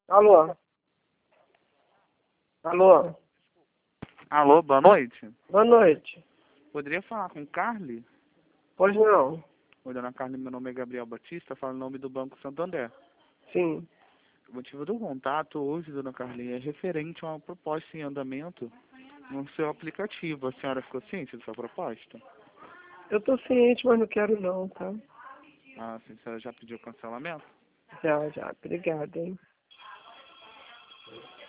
Alô? Alô? Alô, boa noite. Boa noite. Poderia falar com Carly? Pois não. Oi, dona Carly, meu nome é Gabriel Batista, falo em nome do Banco Santander. Sim. O motivo do contato hoje, dona Carly, é referente a uma proposta em andamento no seu aplicativo. A senhora ficou ciente dessa proposta? Eu tô ciente, mas não quero não, tá? A senhora já pediu cancelamento? Já. Obrigada, hein?